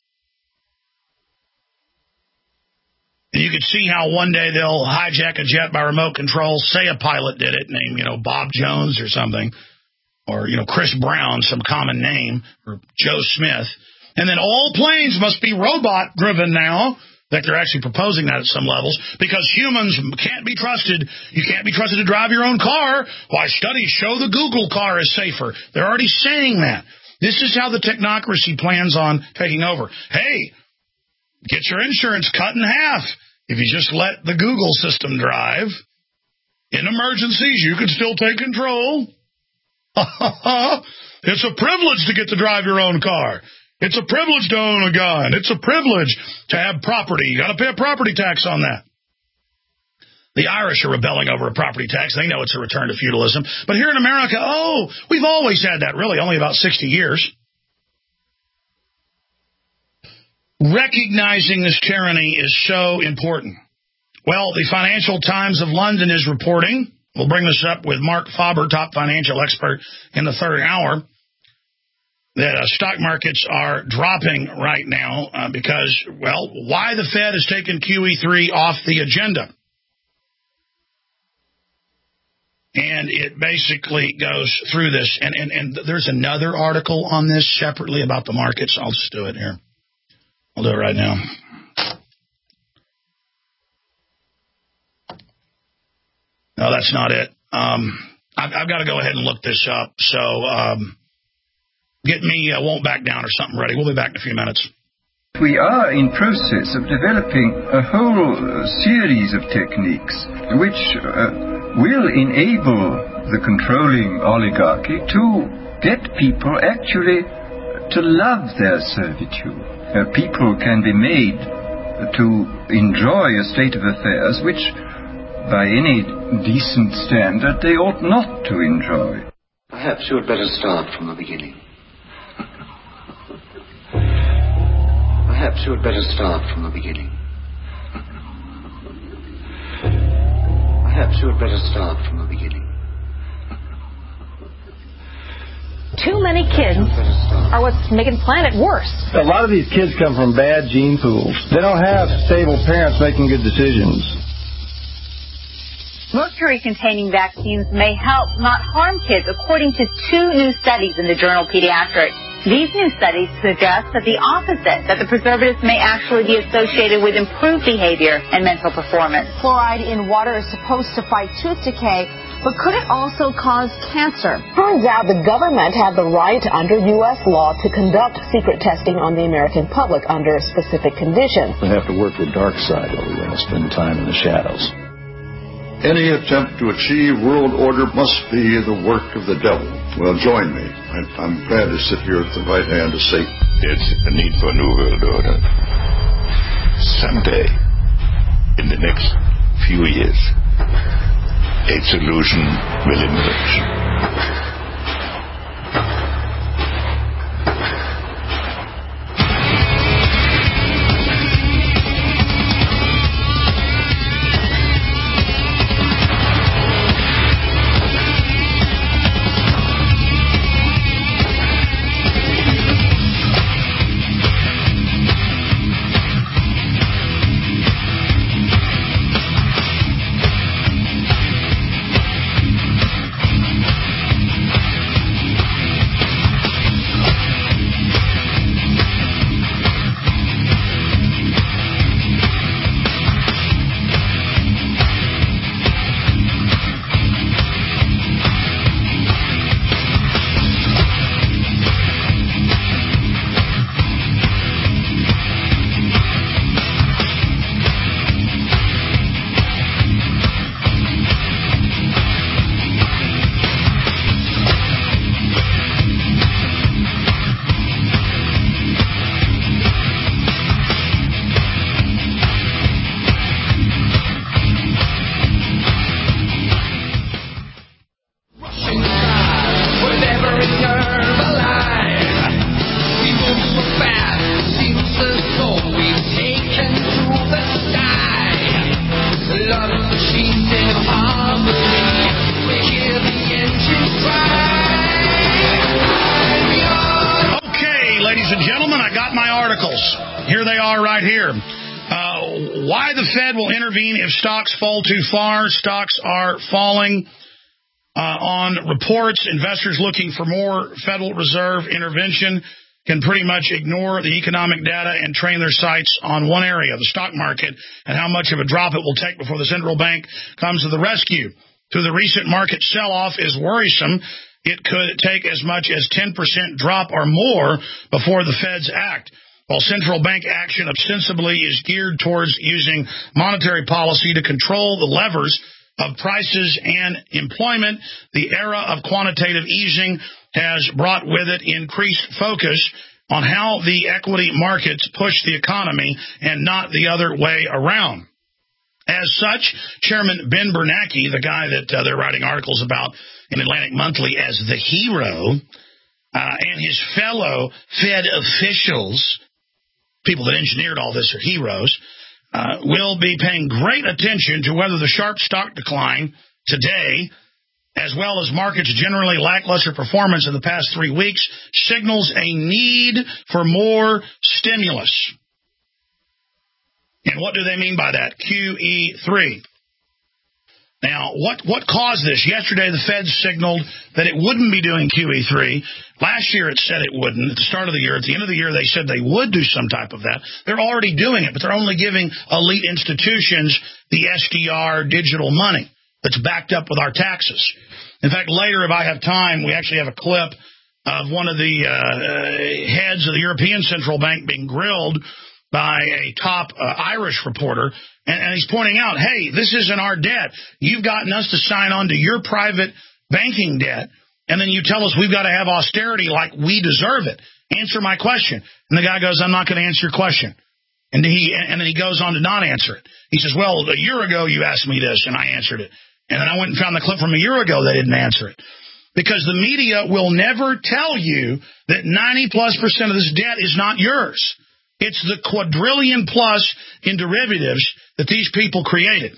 And you could see how one day they'll hijack a jet by remote control, say a pilot did it, named, Bob Jones or something, or, Chris Brown, some common name, or Joe Smith. And then all planes must be robot-driven now. That they're actually proposing that at some levels, because humans can't be trusted. You can't be trusted to drive your own car. Why, studies show the Google car is safer. They're already saying that. This is how the technocracy plans on taking over. Hey, get your insurance cut in half. If you just let the Google system drive, in emergencies, you can still take control. It's a privilege to get to drive your own car. It's a privilege to own a gun. It's a privilege to have property. You got to pay a property tax on that. The Irish are rebelling over a property tax. They know it's a return to feudalism. But here in America, we've always had that, really, only about 60 years. Recognizing this tyranny is so important. Well, the Financial Times of London is reporting, we'll bring this up with Mark Faber, top financial expert, in the third hour, that stock markets are dropping right now because, why the Fed has taken QE3 off the agenda. And it basically goes through this. And there's another article on this separately about the markets. I'll just do it here. I'll do it right now. No, that's not it. I've got to go ahead and look this up. So get me Won't Back Down or something ready. We'll be back in a few minutes. We are in process of developing a whole series of techniques which will enable the controlling oligarchy to get people actually to love their servitude. People can be made to enjoy a state of affairs which, by any decent standard, they ought not to enjoy. Perhaps you had better start from the beginning. Perhaps you had better start from the beginning. Perhaps you had better start from the beginning. Too many kids are what's making the planet worse. A lot of these kids come from bad gene pools. They don't have stable parents making good decisions. Mercury-containing vaccines may help, not harm kids, according to 2 new studies in the journal Pediatrics. These new studies suggest that the opposite, that the preservatives may actually be associated with improved behavior and mental performance. Fluoride in water is supposed to fight tooth decay, but could it also cause cancer? Turns out the government had the right under U.S. law to conduct secret testing on the American public under specific conditions. We have to work the dark side or we're going to spend time in the shadows. Any attempt to achieve world order must be the work of the devil. Well, join me. I'm glad to sit here at the right hand of Satan. There's a need for a new world order. Someday, in the next few years, a solution will emerge. here they are right here. Why the Fed will intervene if stocks fall too far. Stocks are falling on reports. Investors looking for more Federal Reserve intervention can pretty much ignore the economic data and train their sights on one area, the stock market, and how much of a drop it will take before the central bank comes to the rescue. Through the recent market sell-off is worrisome. It could take as much as 10% drop or more before the Feds act. While central bank action ostensibly is geared towards using monetary policy to control the levers of prices and employment, the era of quantitative easing has brought with it increased focus on how the equity markets push the economy and not the other way around. As such, Chairman Ben Bernanke, the guy that they're writing articles about in Atlantic Monthly as the hero, and his fellow Fed officials, people that engineered all this are heroes, will be paying great attention to whether the sharp stock decline today, as well as markets' generally lackluster performance in the past 3 weeks, signals a need for more stimulus. And what do they mean by that? QE3. Now, what caused this? Yesterday, the Fed signaled that it wouldn't be doing QE3. Last year, it said it wouldn't. At the start of the year, at the end of the year, they said they would do some type of that. They're already doing it, but they're only giving elite institutions the SDR digital money that's backed up with our taxes. In fact, later, if I have time, we actually have a clip of one of the heads of the European Central Bank being grilled by a top Irish reporter, and he's pointing out, hey, this isn't our debt. You've gotten us to sign on to your private banking debt, and then you tell us we've got to have austerity like we deserve it. Answer my question. And the guy goes, I'm not going to answer your question. And then he goes on to not answer it. He says, well, a year ago you asked me this, and I answered it. And then I went and found the clip from a year ago. They didn't answer it. Because the media will never tell you that 90+% of this debt is not yours. It's the quadrillion plus in derivatives that these people created.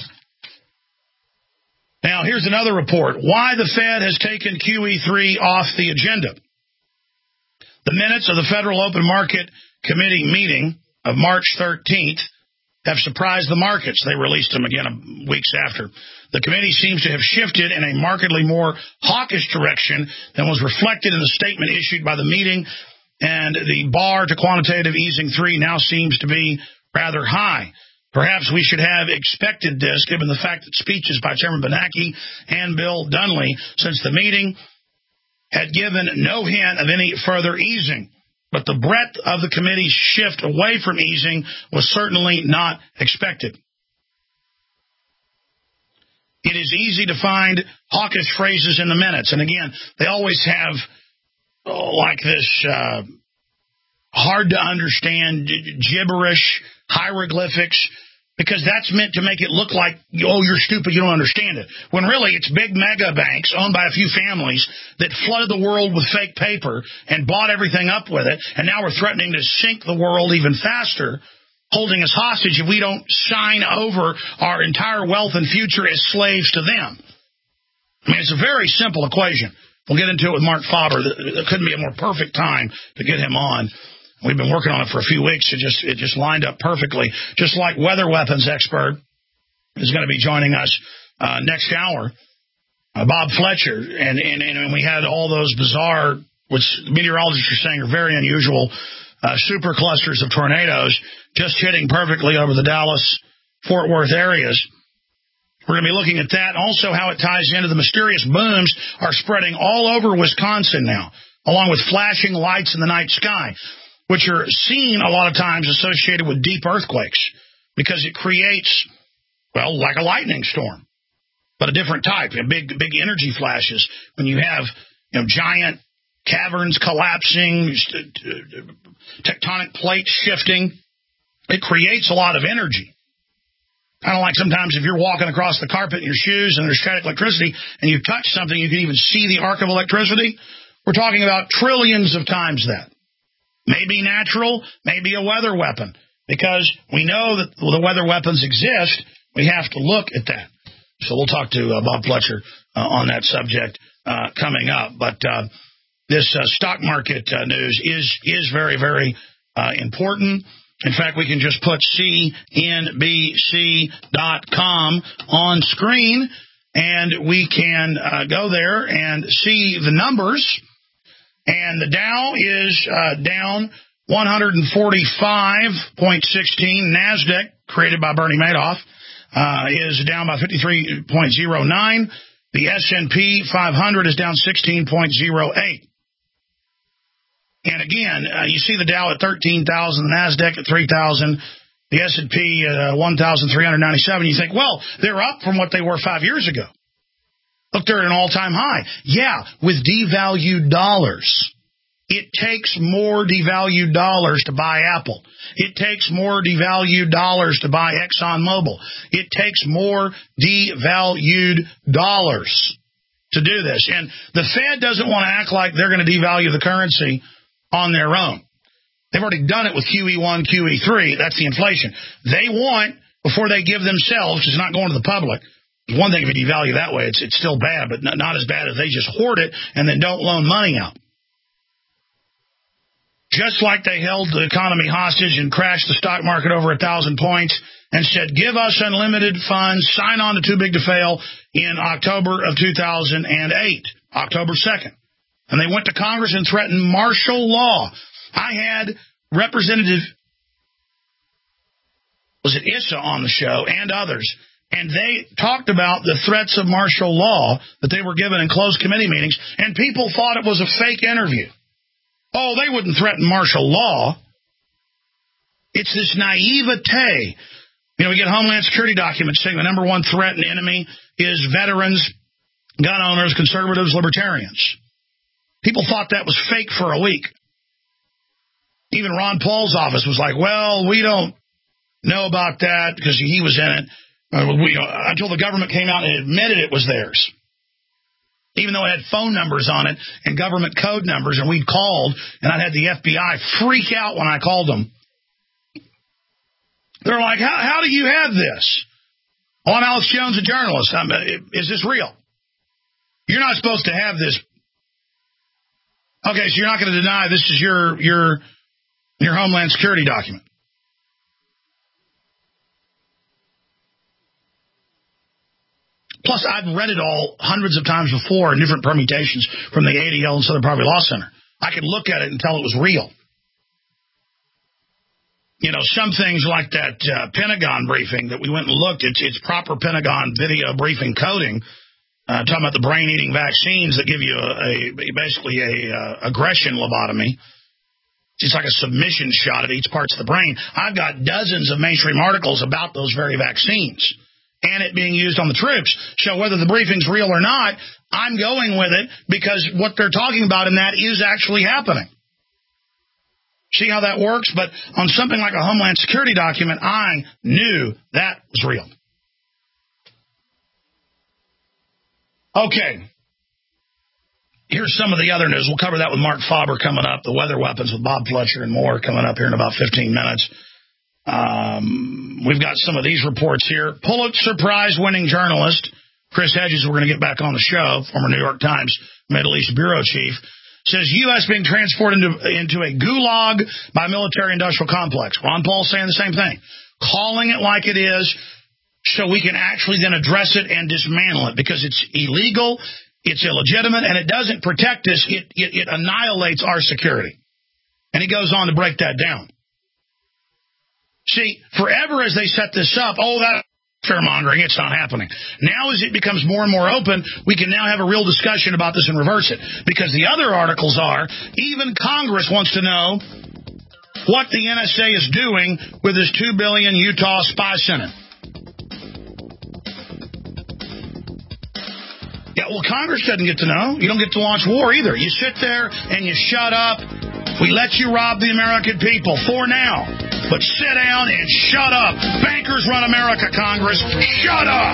Now, here's another report. Why the Fed has taken QE3 off the agenda. The minutes of the Federal Open Market Committee meeting of March 13th have surprised the markets. They released them again weeks after. The committee seems to have shifted in a markedly more hawkish direction than was reflected in the statement issued by the meeting, and the bar to quantitative easing 3 now seems to be rather high. Perhaps we should have expected this, given the fact that speeches by Chairman Bernanke and Bill Dunley since the meeting had given no hint of any further easing. But the breadth of the committee's shift away from easing was certainly not expected. It is easy to find hawkish phrases in the minutes. And again, they always have like this hard to understand, gibberish, hieroglyphics, because that's meant to make it look like, oh, you're stupid, you don't understand it. When really it's big mega banks owned by a few families that flooded the world with fake paper and bought everything up with it, and now we're threatening to sink the world even faster, holding us hostage if we don't sign over our entire wealth and future as slaves to them. I mean, it's a very simple equation. We'll get into it with Mark Faber. There couldn't be a more perfect time to get him on. We've been working on it for a few weeks. It just lined up perfectly. Just like weather weapons expert is going to be joining us next hour, Bob Fletcher. And we had all those bizarre, which meteorologists are saying are very unusual, super clusters of tornadoes just hitting perfectly over the Dallas-Fort Worth areas. We're going to be looking at that. Also how it ties into the mysterious booms are spreading all over Wisconsin now, along with flashing lights in the night sky, which are seen a lot of times associated with deep earthquakes because it creates, well, like a lightning storm, but a different type, big energy flashes. When you have giant caverns collapsing, tectonic plates shifting, it creates a lot of energy. Kind of like sometimes if you're walking across the carpet in your shoes and there's static electricity and you touch something, you can even see the arc of electricity. We're talking about trillions of times that. Maybe natural, maybe a weather weapon. Because we know that the weather weapons exist, we have to look at that. So we'll talk to Bob Fletcher on that subject coming up. But this stock market news is very, very important. In fact, we can just put CNBC.com on screen, and we can go there and see the numbers. And the Dow is down 145.16. NASDAQ, created by Bernie Madoff, is down by 53.09. The S&P 500 is down 16.08. And again, you see the Dow at 13,000, the NASDAQ at 3,000, the S&P at 1,397. You think, well, they're up from what they were 5 years ago. Look, they're at an all-time high. Yeah, with devalued dollars. It takes more devalued dollars to buy Apple. It takes more devalued dollars to buy ExxonMobil. It takes more devalued dollars to do this. And the Fed doesn't want to act like they're going to devalue the currency on their own. They've already done it with QE1, QE3. That's the inflation. They want, before they give themselves, because it's not going to the public. One thing if you devalue that way, it's still bad, but not as bad as they just hoard it and then don't loan money out. Just like they held the economy hostage and crashed the stock market over 1,000 points and said, give us unlimited funds, sign on to Too Big to Fail in October of 2008, October 2nd. And they went to Congress and threatened martial law. I had Representative, was it Issa on the show, and others, and they talked about the threats of martial law that they were given in closed committee meetings, and people thought it was a fake interview. Oh, they wouldn't threaten martial law. It's this naivete. You know, we get Homeland Security documents saying the number one threat and enemy is veterans, gun owners, conservatives, libertarians. People thought that was fake for a week. Even Ron Paul's office was like, well, we don't know about that because he was in it. Until the government came out and admitted it was theirs. Even though it had phone numbers on it and government code numbers, and we'd called, and I'd had the FBI freak out when I called them. They're like, how do you have this? Oh, I'm Alex Jones, a journalist. Is this real? You're not supposed to have this. Okay, so you're not going to deny this is your Homeland Security document. Plus, I've read it all hundreds of times before in different permutations from the ADL and Southern Poverty Law Center. I could look at it and tell it was real. You know, some things like that Pentagon briefing that we went and looked, it's proper Pentagon video briefing coding, talking about the brain-eating vaccines that give you basically a aggression lobotomy. It's like a submission shot at each part of the brain. I've got dozens of mainstream articles about those very vaccines and it being used on the troops. So whether the briefing's real or not, I'm going with it because what they're talking about in that is actually happening. See how that works? But on something like a Homeland Security document, I knew that was real. Okay. Here's some of the other news. We'll cover that with Mark Faber coming up, the weather weapons with Bob Fletcher and more coming up here in about 15 minutes. We've got some of these reports here. Pulitzer Prize-winning journalist Chris Hedges, we're going to get back on the show, former New York Times Middle East bureau chief, says U.S. being transported into a gulag by military-industrial complex. Ron Paul's saying the same thing, calling it like it is so we can actually then address it and dismantle it because it's illegal, it's illegitimate, and it doesn't protect us. It annihilates our security. And he goes on to break that down. See, forever as they set this up, that fear-mongering, it's not happening. Now as it becomes more and more open, we can now have a real discussion about this and reverse it. Because the other articles are, even Congress wants to know what the NSA is doing with this $2 billion Utah spy center. Yeah, well, Congress doesn't get to know. You don't get to launch war either. You sit there and you shut up. We let you rob the American people for now. But sit down and shut up. Bankers run America, Congress. Shut up.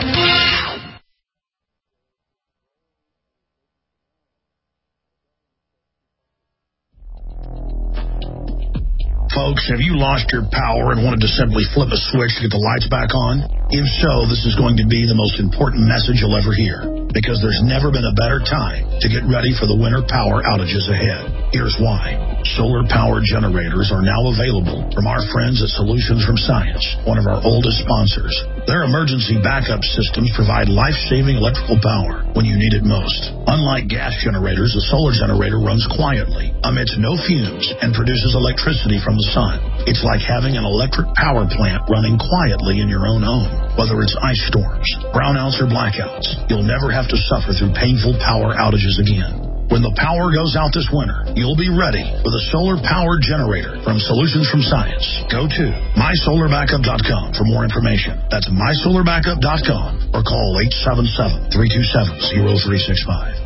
Folks, have you lost your power and wanted to simply flip a switch to get the lights back on? If so, this is going to be the most important message you'll ever hear. because there's never been a better time to get ready for the winter power outages ahead. Here's why. Solar power generators are now available from our friends at Solutions from Science, one of our oldest sponsors. Their emergency backup systems provide life-saving electrical power when you need it most. Unlike gas generators, a solar generator runs quietly, emits no fumes, and produces electricity from the sun. It's like having an electric power plant running quietly in your own home. Whether it's ice storms, brownouts, or blackouts, you'll never have to suffer through painful power outages again. When the power goes out this winter, you'll be ready with a solar-powered generator from Solutions from Science. Go to mysolarbackup.com for more information. That's mysolarbackup.com or call 877-327-0365.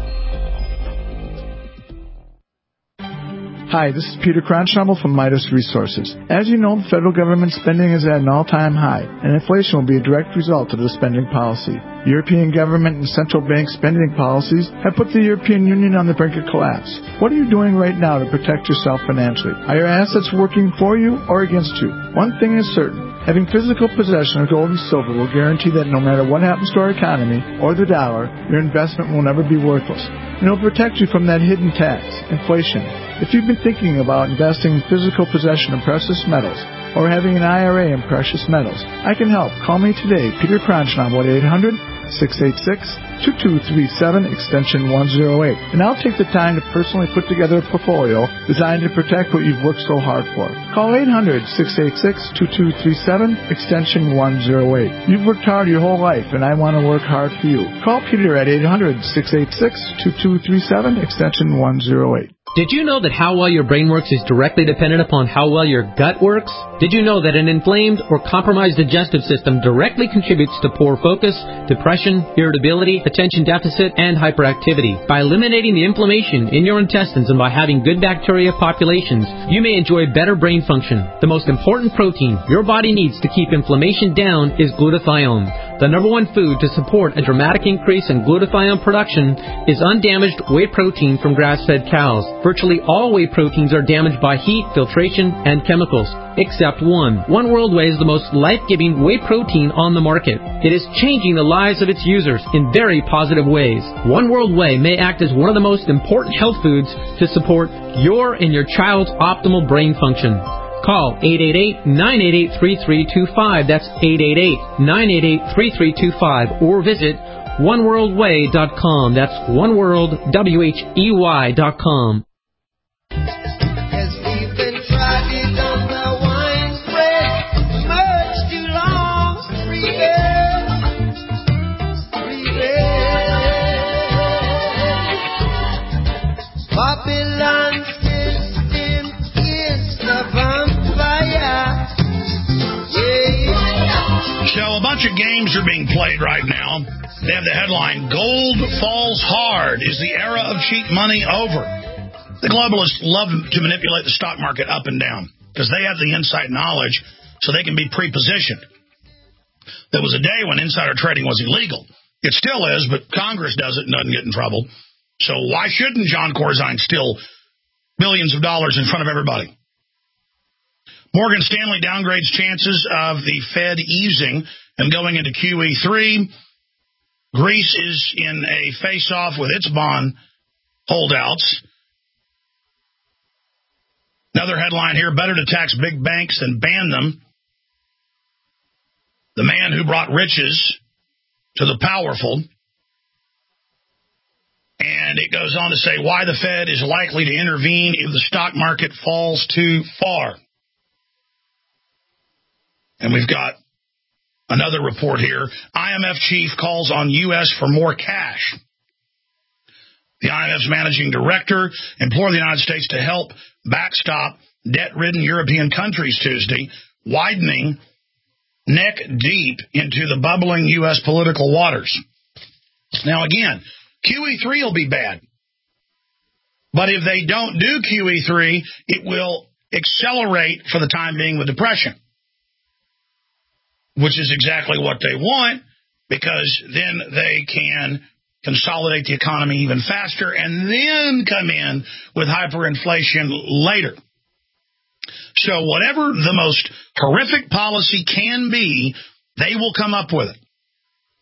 Hi, this is Peter Cronschnabel from Midas Resources. As you know, the federal government spending is at an all-time high, and inflation will be a direct result of the spending policy. European government and central bank spending policies have put the European Union on the brink of collapse. What are you doing right now to protect yourself financially? Are your assets working for you or against you? One thing is certain. Having physical possession of gold and silver will guarantee that no matter what happens to our economy or the dollar, your investment will never be worthless. And it will protect you from that hidden tax, inflation. If you've been thinking about investing in physical possession of precious metals or having an IRA in precious metals, I can help. Call me today, Peter Cronschnabel, at 800-686-2237, extension 108. And I'll take the time to personally put together a portfolio designed to protect what you've worked so hard for. Call 800-686-2237, extension 108. You've worked hard your whole life, and I want to work hard for you. Call Peter at 800-686-2237, extension 108. Did you know that how well your brain works is directly dependent upon how well your gut works? Did you know that an inflamed or compromised digestive system directly contributes to poor focus, depression, irritability, attention deficit, and hyperactivity? By eliminating the inflammation in your intestines and by having good bacteria populations, you may enjoy better brain function. The most important protein your body needs to keep inflammation down is glutathione. The number one food to support a dramatic increase in glutathione production is undamaged whey protein from grass-fed cows. Virtually all whey proteins are damaged by heat, filtration, and chemicals, except one. One World Whey is the most life-giving whey protein on the market. It is changing the lives of its users in very positive ways. One World Whey may act as one of the most important health foods to support your and your child's optimal brain function. Call 888-988-3325. That's 888-988-3325. Or visit oneworldwhey.com. That's oneworldwhey.com. So a bunch of games are being played right now. They have the headline, Gold Falls Hard. Is the era of cheap money over? The globalists love to manipulate the stock market up and down because they have the inside knowledge so they can be pre-positioned. There was a day when insider trading was illegal. It still is, but Congress does it and doesn't get in trouble. So why shouldn't John Corzine steal billions of dollars in front of everybody? Morgan Stanley downgrades chances of the Fed easing and going into QE3. Greece is in a face-off with its bond holdouts. Another headline here, better to tax big banks than ban them. The man who brought riches to the powerful. And it goes on to say why the Fed is likely to intervene if the stock market falls too far. And we've got another report here. IMF chief calls on U.S. for more cash. The IMF's managing director implored the United States to help backstop debt-ridden European countries Tuesday, widening neck deep into the bubbling U.S. political waters. Now, again, QE3 will be bad. But if they don't do QE3, it will accelerate for the time being the depression, which is exactly what they want, because then they can consolidate the economy even faster and then come in with hyperinflation later. So whatever the most horrific policy can be, they will come up with it.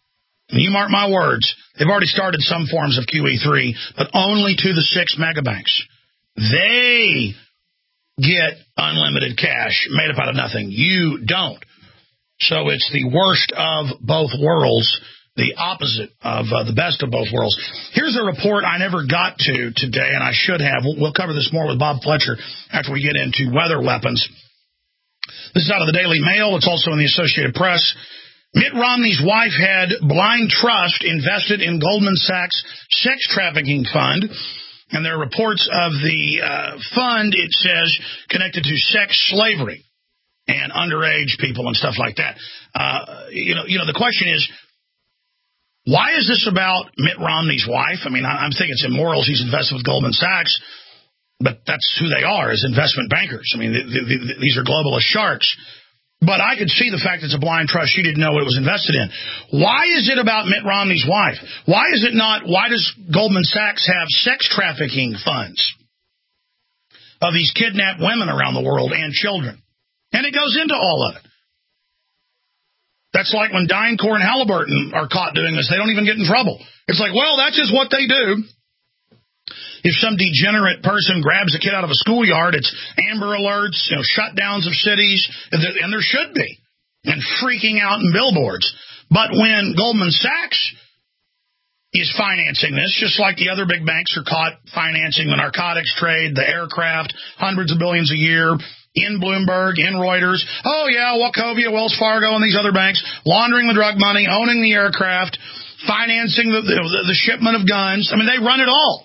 You mark my words, they've already started some forms of QE3, but only to the 6 megabanks. They get unlimited cash made up out of nothing. You don't. So it's the worst of both worlds, the opposite of the best of both worlds. Here's a report I never got to today, and I should have. We'll cover this more with Bob Fletcher after we get into weather weapons. This is out of the Daily Mail. It's also in the Associated Press. Mitt Romney's wife had blind trust invested in Goldman Sachs' sex trafficking fund. And there are reports of the fund, it says, connected to sex slavery and underage people and stuff like that. The question is, why is this about Mitt Romney's wife? I mean, I'm thinking it's immoral. She's invested with Goldman Sachs, but that's who they are, as investment bankers. I mean, these are globalist sharks. But I could see the fact it's a blind trust. She didn't know what it was invested in. Why is it about Mitt Romney's wife? Why is it not, why does Goldman Sachs have sex trafficking funds of these kidnapped women around the world and children? And it goes into all of it. That's like when DynCorp and Halliburton are caught doing this. They don't even get in trouble. It's like, well, that's just what they do. If some degenerate person grabs a kid out of a schoolyard, it's Amber Alerts, shutdowns of cities, and there should be, and freaking out in billboards. But when Goldman Sachs is financing this, just like the other big banks are caught financing the narcotics trade, the aircraft, hundreds of billions a year, in Bloomberg, in Reuters, oh yeah, Wachovia, Wells Fargo, and these other banks, laundering the drug money, owning the aircraft, financing the shipment of guns. I mean, they run it all.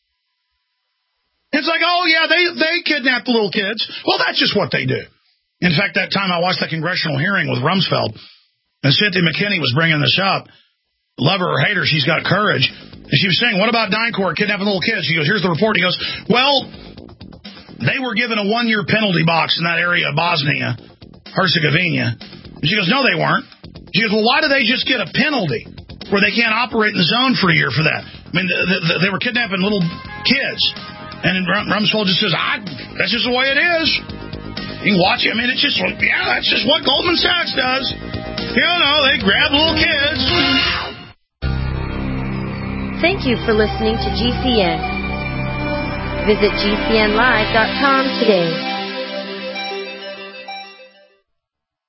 It's like, oh, yeah, they kidnap the little kids. Well, that's just what they do. In fact, that time I watched that congressional hearing with Rumsfeld, and Cynthia McKinney was bringing this up. Love her or hate her, she's got courage. And she was saying, what about DynCorp kidnapping little kids? She goes, here's the report. He goes, well, they were given a 1-year penalty box in that area of Bosnia, Herzegovina. And she goes, no, they weren't. She goes, well, why do they just get a penalty where they can't operate in the zone for a year for that? I mean, they were kidnapping little kids. And Rumsfeld just says, that's just the way it is. You can watch it. I mean, it's just, that's just what Goldman Sachs does. They grab little kids. Thank you for listening to GCN. Visit GCNlive.com today.